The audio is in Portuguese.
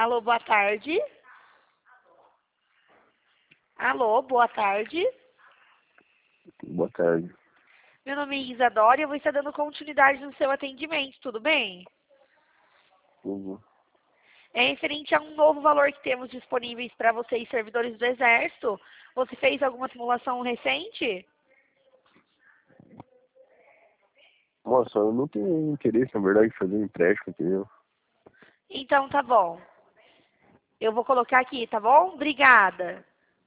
Alô, boa tarde. Alô, boa tarde. Boa tarde. Meu nome é Isadora e eu vou estar dando continuidade no seu atendimento, tudo bem? Uhum. É referente a um novo valor que temos disponíveis para vocês, servidores do Exército. Você fez alguma simulação recente? Nossa, eu não tenho interesse, na verdade, em fazer um empréstimo, entendeu? Então tá bom. Eu vou colocar aqui, tá bom? Obrigada.